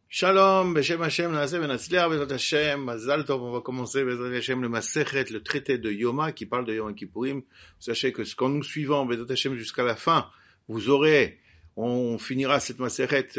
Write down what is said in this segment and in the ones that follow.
Shalom, Beshem Hashem, Naaseh Benatzliach, Bezrat Hashem, Mazal Tov, on va commencer Bezrat Hashem le Masechet, le traité de Yoma qui parle de Yom Kippourim. Sachez que quand nous suivons Bezrat Hashem jusqu'à la fin, on finira cette Masechet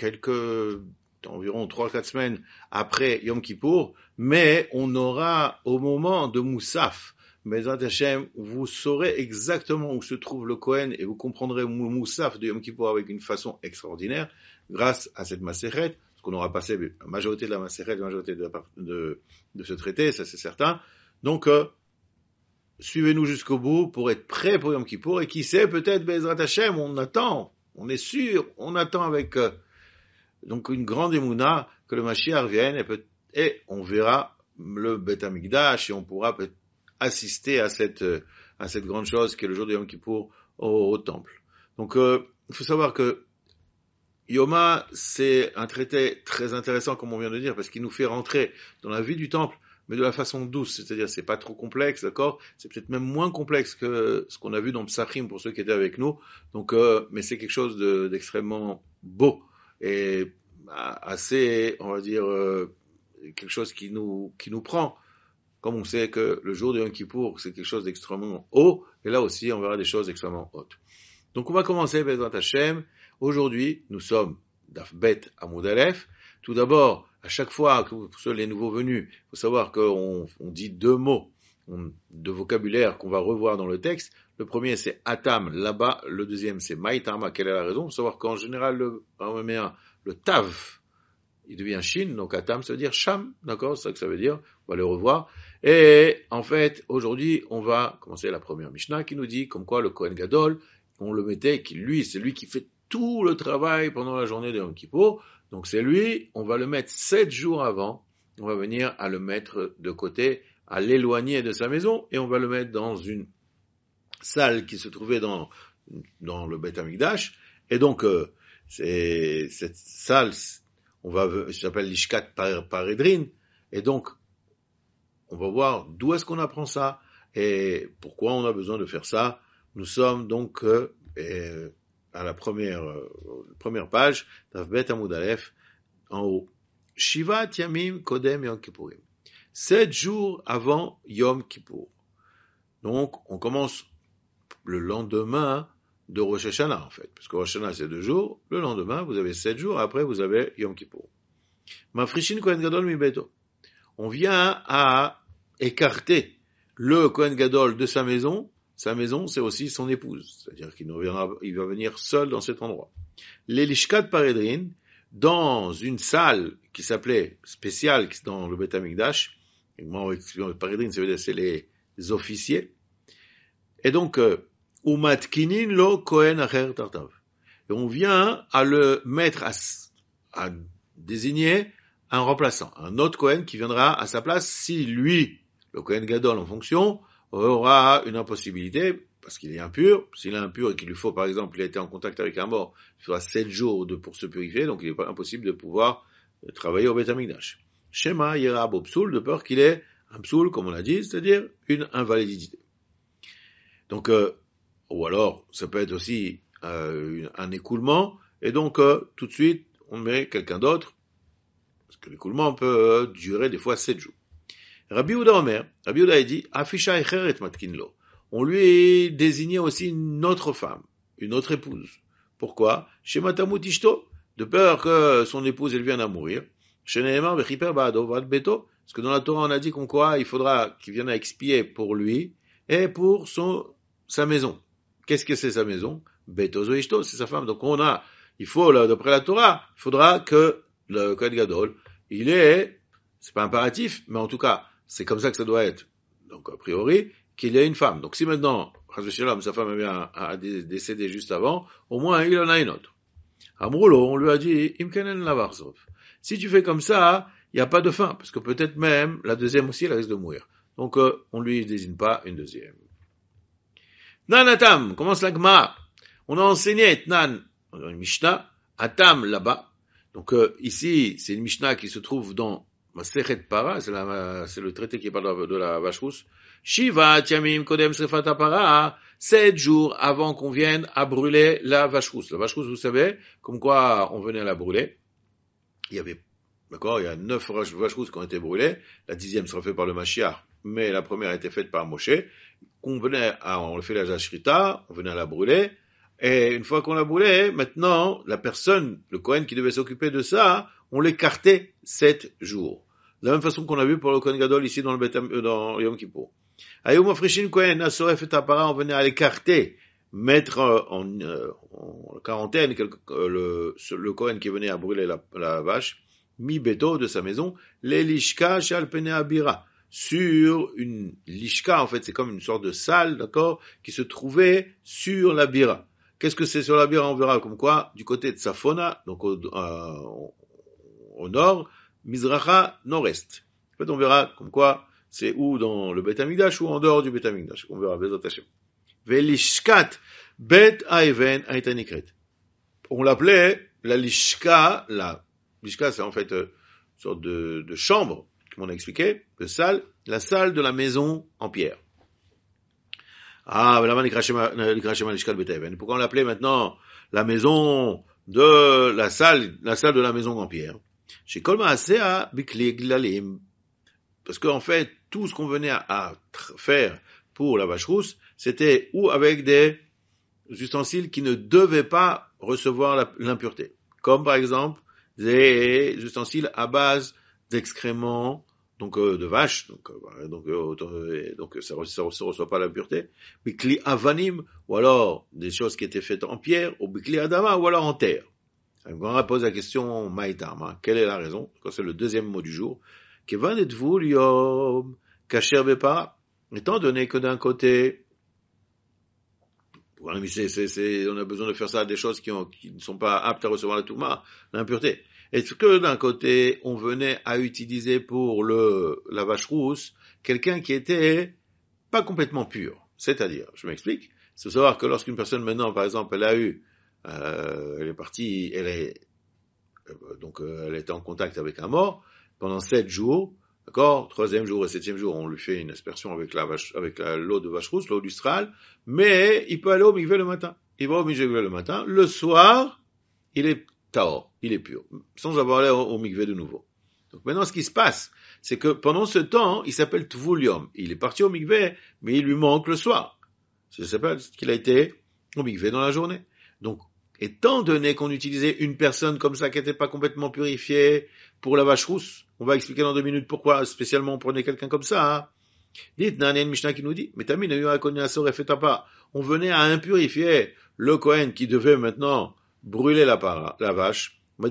environ 3-4 semaines après Yom Kippour, mais on aura au moment de Moussaf, Bezrat Hashem, vous saurez exactement où se trouve le Kohen et vous comprendrez le Moussaf de Yom Kippour avec une façon extraordinaire grâce à cette Masechet. Qu'on aura passé la majorité de la Masechet, la majorité de ce traité, ça c'est certain. Donc, suivez-nous jusqu'au bout pour être prêts pour Yom Kippour, et qui sait, peut-être, Bezrat Hashem, on attend, on est sûr, on attend avec donc une grande émouna que le Mashiach vienne, et on verra le Beth Amikdash, et on pourra assister à cette grande chose qui est le jour de Yom Kippour au temple. Donc, il faut savoir que Yoma, c'est un traité très intéressant, comme on vient de dire, parce qu'il nous fait rentrer dans la vie du temple, mais de la façon douce, c'est-à-dire c'est pas trop complexe, d'accord? C'est peut-être même moins complexe que ce qu'on a vu dans Psachim pour ceux qui étaient avec nous. Donc, mais c'est quelque chose d'extrêmement beau et assez, on va dire, quelque chose qui nous prend. Comme on sait que le jour de Yom Kippour, c'est quelque chose d'extrêmement haut, et là aussi, on verra des choses extrêmement hautes. Donc, on va commencer Bezrat Hashem. Aujourd'hui, nous sommes Daf Bet Amud Aleph. Tout d'abord, à chaque fois que pour ceux les nouveaux venus, il faut savoir qu'on dit deux mots de vocabulaire qu'on va revoir dans le texte. Le premier, c'est Atam, là-bas. Le deuxième, c'est Maïtama, quelle est la raison? Il faut savoir qu'en général, le Tav, il devient Shin, donc Atam, ça veut dire Sham, d'accord? C'est ça que ça veut dire. On va le revoir. Et en fait, aujourd'hui, on va commencer la première Mishnah qui nous dit comme quoi le Kohen Gadol, on le mettait, c'est lui qui fait tout le travail pendant la journée de Yom Kippour. Donc c'est lui, on va le mettre 7 jours avant, on va venir à le mettre de côté, à l'éloigner de sa maison, et on va le mettre dans une salle qui se trouvait dans le Beth Amikdash. Et donc, cette salle, s'appelle l'Ishkat Paredrin, et donc, on va voir d'où est-ce qu'on apprend ça, et pourquoi on a besoin de faire ça. Nous sommes donc à la première page, Daf Bet Amud Aleph, en haut. Shivat Yamim Kodem Yom Kippourim. 7 jours avant Yom Kippour. Donc, on commence le lendemain de Rosh Hashanah, en fait. Parce que Rosh Hashanah, c'est 2 jours. Le lendemain, vous avez 7 jours. Après, vous avez Yom Kippour. Mafrishin Kohen Gadol Mi Beto. On vient à écarter le Kohen Gadol de sa maison. Sa maison, c'est aussi son épouse. C'est-à-dire qu'il va venir seul dans cet endroit. L'Elishkat Paredrin, dans une salle qui s'appelait spéciale dans le Beth Amikdash. Paredrin, ça veut dire c'est les officiers. Et donc, Umatkinin lo Kohen Acher Tartav. Et on vient à le mettre à désigner un remplaçant, un autre Kohen qui viendra à sa place si lui, le Kohen Gadol en fonction, aura une impossibilité, parce qu'il est impur. S'il est impur et qu'il lui faut, par exemple, il a été en contact avec un mort, il faudra 7 jours pour se purifier, donc il n'est pas impossible de pouvoir travailler au Beth Amikdash. Shema Yera Bo Psoul, de peur qu'il ait un psoul, comme on l'a dit, c'est-à-dire une invalidité. Donc, ou alors, ça peut être aussi un écoulement, et donc, tout de suite, on met quelqu'un d'autre, parce que l'écoulement peut durer des fois 7 jours. Rabbi Yehuda Omer, Rabbi Yehuda a dit, Afisha Echeret Matkinlo. On lui désignait aussi une autre femme, une autre épouse. Pourquoi? Shematamut Ishto, de peur que son épouse elle vienne à mourir. Sheneemar Bechiper Ba'ado Vad Beto, parce que dans la Torah on a dit qu'on quoi, il faudra qu'il vienne à expier pour lui et pour sa maison. Qu'est-ce que c'est sa maison? Beto Zo Ishto, c'est sa femme. Donc il faut, là, d'après la Torah, il faudra que le Kohen Gadol, c'est pas impératif, mais en tout cas, c'est comme ça que ça doit être. Donc, a priori, qu'il ait une femme. Donc, si maintenant, sa femme a décédé juste avant, au moins, il en a une autre. Amroulo, on lui a dit, Imkenen Lavarzov. Si tu fais comme ça, il n'y a pas de fin, parce que peut-être même, la deuxième aussi, elle risque de mourir. Donc, on lui désigne pas une deuxième. Nanatam, commence la Gemara. On a enseigné Nan, dans une Mishnah, Atam là-bas. Donc, ici, c'est une Mishnah qui se trouve dans Masechet Para, c'est le traité qui parle de la vache rousse. Shivat Yamim Kodem Srefat Para, 7 jours avant qu'on vienne à brûler la vache rousse. La vache rousse, vous savez, comme quoi on venait à la brûler. il y avait, d'accord, il y a 9 vaches rousses qui ont été brûlées, la 10e sera faite par le Mashiach, mais la première a été faite par Moshe, on fait la Jashrita, on venait à la brûler, et une fois qu'on l'a brûlée, maintenant, la personne, le Kohen qui devait s'occuper de ça, on l'écartait 7 jours. De la même façon qu'on a vu pour le Kohen Gadol ici dans dans Yom Kippour. Ayom Afrishin Kohen, Asoref et Tapara, on venait à l'écarter, mettre en quarantaine le Kohen qui venait à brûler la vache, mi beto de sa maison, les lishka shal pene abira, sur une lishka, en fait c'est comme une sorte de salle, d'accord, qui se trouvait sur la bira. Qu'est-ce que c'est sur la bira? On verra comme quoi, du côté de Safona, donc au nord, Mizracha, nord-est. En fait on verra comme quoi, c'est ou dans le Beth Amikdash ou en dehors du Beth Amikdash. On verra, Bezat Hashem. Velishkat Bet Aiven Aitanikret. On l'appelait la lishka. La lishka, c'est en fait une sorte de chambre, comme on a expliqué, de salle, la salle de la maison en pierre. Ah, pourquoi on l'appelait maintenant la maison de la salle de la maison en pierre? Chez Kolma Asea Bikli Glalim. Parce qu'en fait, tout ce qu'on venait à faire pour la vache rousse, c'était ou avec des ustensiles qui ne devaient pas recevoir l'impureté. Comme par exemple, des ustensiles à base d'excréments, donc de vache, donc ça reçoit pas l'impureté. Bikli avanim, ou alors des choses qui étaient faites en pierre, ou bikli adama, ou alors en terre. On va poser la question maïtam, quelle est la raison? C'est le deuxième mot du jour. Kevan et Dvul Yom Kasher Bepara. Étant donné que d'un côté, on a besoin de faire ça à des choses qui ne sont pas aptes à recevoir la Touma, l'impureté. Est-ce que d'un côté, on venait à utiliser pour la vache rousse quelqu'un qui était pas complètement pur? C'est-à-dire, je m'explique, c'est savoir que lorsqu'une personne maintenant, par exemple, elle est partie, elle était en contact avec un mort, pendant 7 jours, d'accord, 3e jour et 7e jour, on lui fait une aspersion avec l'eau de vache rousse, l'eau lustrale, mais il peut aller au mikvé le matin. Il va au mikvé le matin, le soir, il est tahor, il est pur, sans avoir allé au mikvé de nouveau. Donc maintenant, ce qui se passe, c'est que pendant ce temps, il s'appelle Tvul Yom. Il est parti au mikvé, mais il lui manque le soir. Ça s'appelle qu'il a été au mikvé dans la journée. Donc, étant donné qu'on utilisait une personne comme ça qui n'était pas complètement purifiée pour la vache rousse, on va expliquer dans 2 minutes pourquoi spécialement on prenait quelqu'un comme ça. Hein. Dites, il y a une Mishnah qui nous dit, mais Tamine, on venait à impurifier le Kohen qui devait maintenant brûler la vache. Mais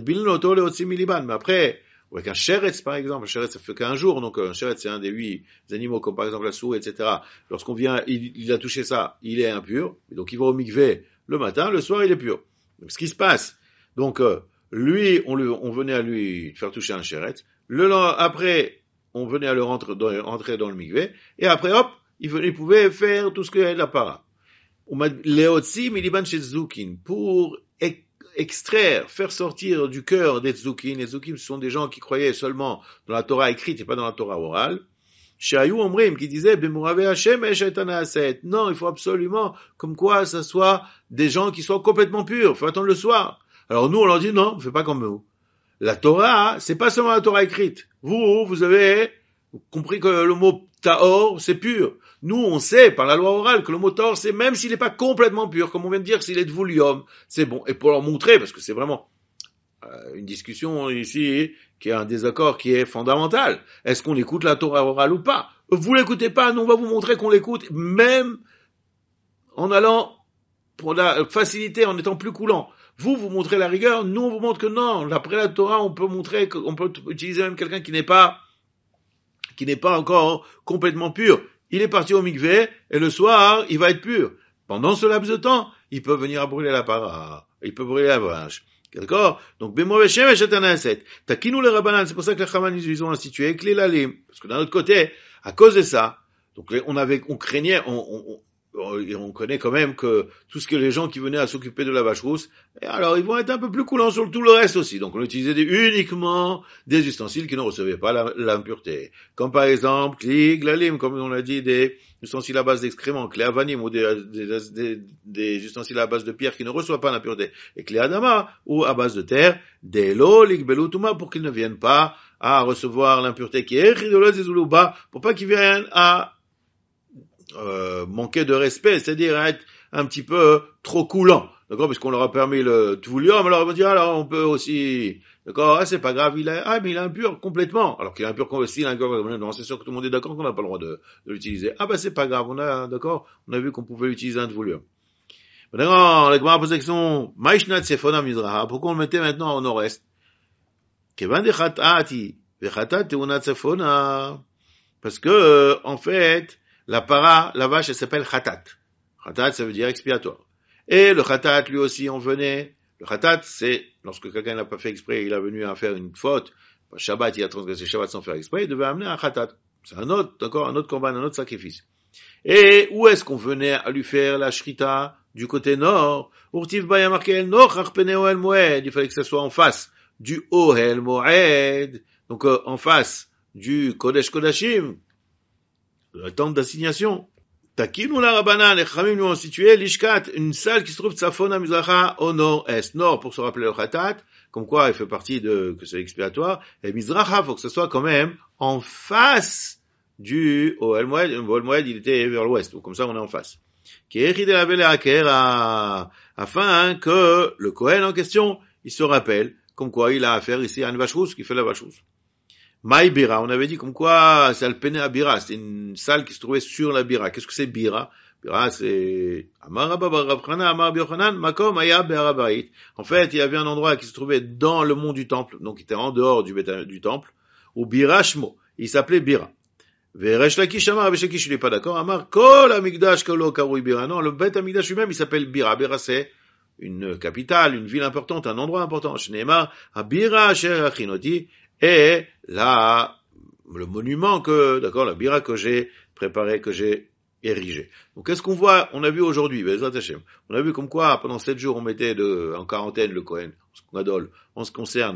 après, avec un sheretz par exemple, un sheretz ça fait qu'un jour, donc un sheretz c'est un des 8 animaux comme par exemple la souris, etc. Lorsqu'on vient, il a touché ça, il est impur, donc il va au mikvé le matin, le soir il est pur. Donc, ce qui se passe, donc lui, on venait à lui faire toucher un sheretz. Après, on venait à le rentrer dans le mikvé, et après, hop, il pouvait faire tout ce qu'il y a de la para. Leotzi miliban chez Zukin, pour extraire, faire sortir du cœur des Tzukim. Les Tzukim, ce sont des gens qui croyaient seulement dans la Torah écrite et pas dans la Torah orale. Shayu Omrim, qui disait, Bemurave Hashem et Shaitana Aset. Non, il faut absolument, comme quoi, ça soit des gens qui soient complètement purs. Il faut attendre le soir. Alors nous, on leur dit, non, on fait pas comme vous. La Torah, c'est pas seulement la Torah écrite. Vous avez compris que le mot Tahor, c'est pur. Nous, on sait, par la loi orale, que le mot Tahor, c'est même s'il n'est pas complètement pur, comme on vient de dire, s'il est de Voulium, c'est bon. Et pour leur montrer, parce que c'est vraiment une discussion ici, qui est un désaccord qui est fondamental. Est-ce qu'on écoute la Torah orale ou pas? Vous l'écoutez pas, nous on va vous montrer qu'on l'écoute, même en allant pour la facilité, en étant plus coulant. Vous montrez la rigueur, nous on vous montre que non, après la Torah, on peut montrer qu'on peut utiliser même quelqu'un qui n'est pas encore complètement pur. Il est parti au mikvé, et le soir, il va être pur. Pendant ce laps de temps, il peut venir à brûler la para, il peut brûler la vache. D'accord? Donc, Bemorveshem et Shetanaset. Takinou les Rabbanan, c'est pour ça que les Chaman, ils ont institué, avec les Lalim. Parce que d'un autre côté, à cause de ça, donc, on craignait, et on connaît quand même que tout ce que les gens qui venaient à s'occuper de la vache rousse, alors ils vont être un peu plus coulants sur tout le reste aussi. Donc on utilisait uniquement des ustensiles qui ne recevaient pas l'impureté. Comme par exemple, kli, glalim, comme on a dit, des ustensiles à base d'excréments, kli avanim, ou des ustensiles à base de pierre qui ne reçoivent pas l'impureté. Et kli adama, ou à base de terre, des lo, ligbelutuma, pour qu'ils ne viennent pas à recevoir l'impureté qui est ridolot zezuluba, pour pas qu'ils viennent à manquer de respect, c'est-à-dire être un petit peu trop coulant, d'accord, puisqu'on leur a permis le tvulium, alors on va dire, alors on peut aussi, d'accord, c'est pas grave, mais il est impur complètement, alors qu'il est impur aussi, non, c'est sûr que tout le monde est d'accord qu'on n'a pas le droit de l'utiliser, c'est pas grave, d'accord, on a vu qu'on pouvait utiliser un tvulium. Maintenant, la Gemara pose la question, Maïshnat Sefona Mizraha, pourquoi on le mettait maintenant au nord-est? Kevan de Chatati, Vechatat Teunat Sefona, parce que, en fait, la vache, elle s'appelle Khatat. Khatat, ça veut dire expiatoire. Et le Khatat, lui aussi, le Khatat, c'est, lorsque quelqu'un n'a pas fait exprès, il est venu à faire une faute, Shabbat, il a transgressé Shabbat sans faire exprès, il devait amener un Khatat. C'est un autre korban, un autre sacrifice. Et où est-ce qu'on venait à lui faire la shrita? Du côté nord. Urtiv Baya marqué el nord, Harpene Ohel Moed. Il fallait que ça soit en face du Ohel Moed. Donc, en face du Kodesh Kodashim. La tente d'assignation. Takinu la Rabbanan, les Chachamim lui ont situé l'Ishkat, une salle qui se trouve Tzafona Mizracha au nord-est. Nord pour se rappeler le Khatat, comme quoi il fait partie que c'est expiatoire. Et Mizracha, faut que ce soit quand même en face du Ohel Moed. Le Ohel Moed, il était vers l'ouest. Donc comme ça, on est en face. Afin que le Kohen en question, il se rappelle, comme quoi il a affaire ici à une vache rousse qui fait la vache rousse. Maï Bira, on avait dit comme quoi c'est le Pene à Bira, c'était une salle qui se trouvait sur la Bira. Qu'est-ce que c'est Bira? Bira, c'est Amar Rabba bar Rav Chana, Amar Biochanan, Makom Aya Be'arabayit. En fait, il y avait un endroit qui se trouvait dans le mont du temple, donc il était en dehors du temple, où Bira Shmo, il s'appelait Bira. Ve'resh Lakish Amar, Resh Lakish, il est pas d'accord, Amar Kol Amigdash Kolo Karui Bira. Non, le Bet Amigdash lui-même, il s'appelle Bira. Bira, c'est une capitale, une ville importante, un endroit important. Shneemar, Abira Asher Achinoti, et là, le monument la bira que j'ai préparé, que j'ai érigé. Donc, qu'est-ce qu'on voit? On a vu aujourd'hui, on a vu comme quoi, pendant 7 jours, on mettait en quarantaine le Kohen, en ce qui concerne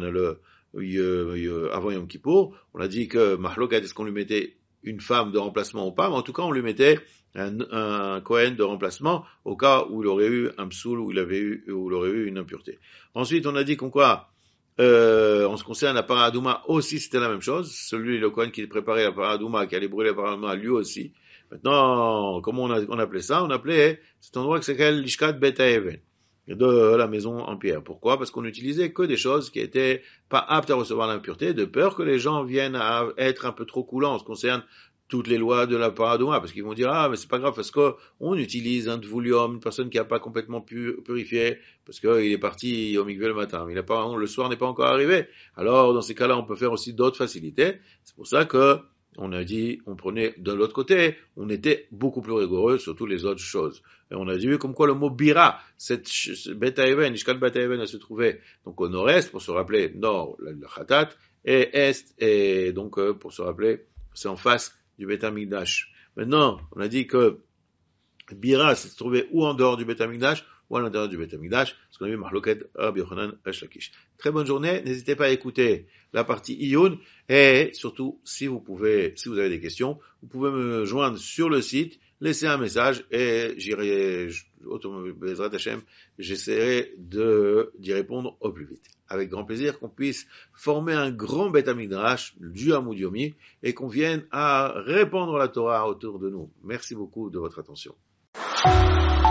avant Yom Kippour. On a dit que Mahlokat, est-ce qu'on lui mettait une femme de remplacement ou pas? Mais en tout cas, on lui mettait un Kohen de remplacement au cas où il aurait eu un psoul, où il aurait eu une impureté. Ensuite, on a dit comme quoi, en ce qui concerne la paradouma aussi, c'était la même chose. Le Kohen qui préparait la paradouma, qui allait brûler la paradouma, lui aussi. Maintenant, comment on appelait ça? On appelait cet endroit qui s'appelle l'Ishkat Bet Haeven, de la maison en pierre. Pourquoi? Parce qu'on n'utilisait que des choses qui étaient pas aptes à recevoir l'impureté, de peur que les gens viennent à être un peu trop coulants en ce qui concerne toutes les lois de la paradouma, parce qu'ils vont dire, mais c'est pas grave, parce que on utilise un tvulium, une personne qui n'a pas complètement purifié, parce qu'il est parti au mikvé le matin, mais le soir n'est pas encore arrivé. Alors, dans ces cas-là, on peut faire aussi d'autres facilités. C'est pour ça que, on a dit, on prenait de l'autre côté, on était beaucoup plus rigoureux sur toutes les autres choses. Et on a dit, comme quoi le mot bira, cette Bet Haeven, Ishkat Bet Haeven, elle se trouvait donc au nord-est, pour se rappeler, nord, le Khatat, et est, et donc, pour se rappeler, c'est en face du Beth Amikdash. Maintenant, on a dit que Bira se trouvait ou en dehors du Beth Amikdash, ou à l'intérieur du Beth Amikdash, parce qu'on a vu Mahloket Rabbi Yochanan Resh Lakish. Très bonne journée, n'hésitez pas à écouter la partie Iyun, et surtout, si vous avez des questions, vous pouvez me joindre sur le site, laisser un message, et j'essaierai d'y répondre au plus vite. Avec grand plaisir qu'on puisse former un grand Beth Amikdash du Hamoud Yomi et qu'on vienne à répandre la Torah autour de nous. Merci beaucoup de votre attention.